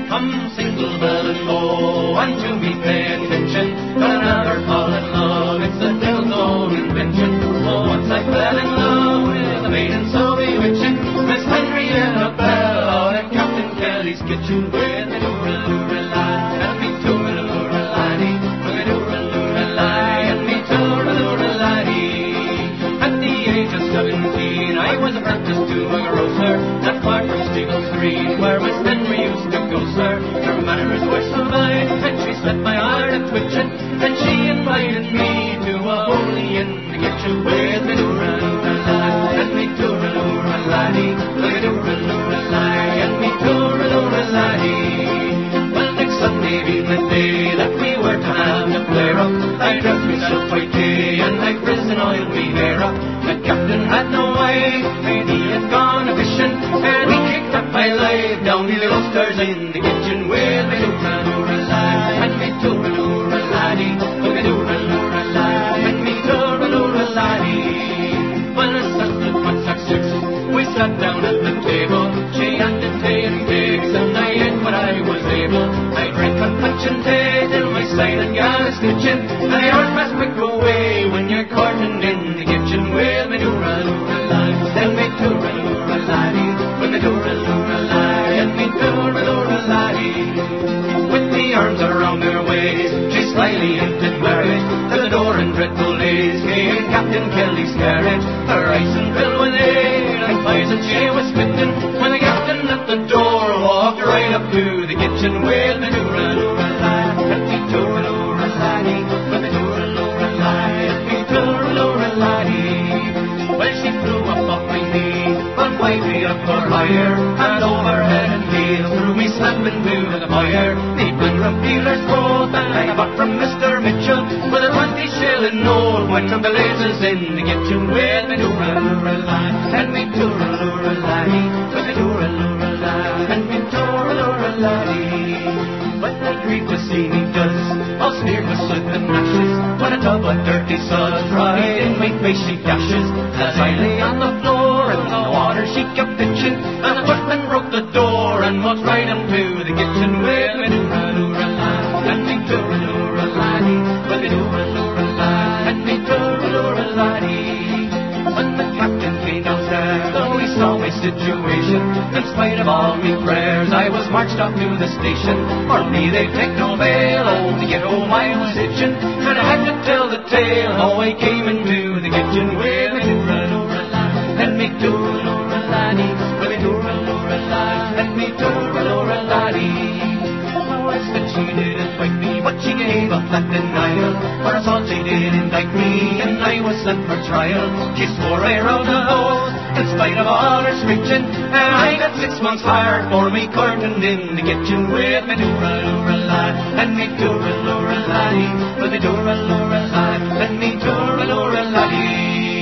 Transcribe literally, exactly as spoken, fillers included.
Come single bell and bow, and to me pay attention. Don't ever fall in love, it's the devil's own invention. Oh, once I fell in love with a maiden so bewitching, Miss Henrietta Bell out at Captain Kelly's kitchen with me doora-loora-lie, and me toora-loora-lie, with me doora-loora-lie, and me toora-loora-lie. At the age of seventeen, I was apprenticed to a grocer, not far from Steagles Green, where Miss Henry used to go, sir. Her manners were so fine, and she set my heart a twitching, and she invited me to a holy in the kitchen with me doora-loora-lie, and me toora-loora-lie, with me doora-loora-lie, and me toora-loora-lie. Well, next Sunday being the day that we were to have the flare up, I dressed myself quite gay, and I frizzed and oiled me hair up. The captain had no wife, and he had gone a fishing, and we kicked up my life down the little stairs in the kitchen with me doora-loora-lie, and me toora-loora-lie, with me doora-loora-lie, and me toora-loora-lie. When I settled at six, six, we sat down at the table. She had the tea and cakes, and I ate what I was able. I drank her punch and tea till my side and gal is twitching, and I heard fast quick away when you're courting in the kitchen with me doora-loora-lie, and me toora-loora-lie, with me doora-loora-lie, and me toora-loora-lie. With the arms around her waist, she slyly hinted marriage to the door in dreadful days came Captain Kelly's carriage. Her eyes and filled with ale, I find that she was smitten when the captain at the door walked right up to the kitchen with me doora-loora-lie, and me toora-loora-lie, with me doora-loora-lie, and me toora-loora-lie. Well, she flew up off my knee, but wiped up for higher, and overhead and heels threw me slapping to the fire. The Banram dealer's coat, and I bought from Mister Mitchell with a twenty shilling note. Went from the lasers in the kitchen with me doora-loora-lie, and me toora-loora-lie, with me doora-loora-lie, and me toora-loora-lie. But the grief to see me does, all smeared with soot and ashes, when a tub of dirty suds right in my face she dashes. As I lay on the floor in the water she kept pitching, and the footman broke the door and walked right into the kitchen with me doora-loora-lie, and me toora-loora-lie, with me doora-loora-lie, and me toora-loora-lie. When the captain came downstairs, though he saw my situation, in spite of all me prayers, I was marched off to the station. For me they'd take no bail, oh, to get home I was itching, and I had to tell the tale how I came into the kitchen with me doora-loora-lie, and me toora-loora-lie, with me doora-loora-lie, and me toora-loora-lie. I said she didn't bite me, but she gave up that denial, for assault she did indict me, and I was sent for trial. She swore I robbed the house, in spite of all her screeching, and I got six months hard for me curtained in the kitchen with me doora-loora-lie, and me toora-loora-lie, with me doora-loora-lie, and me toora-loora-lie.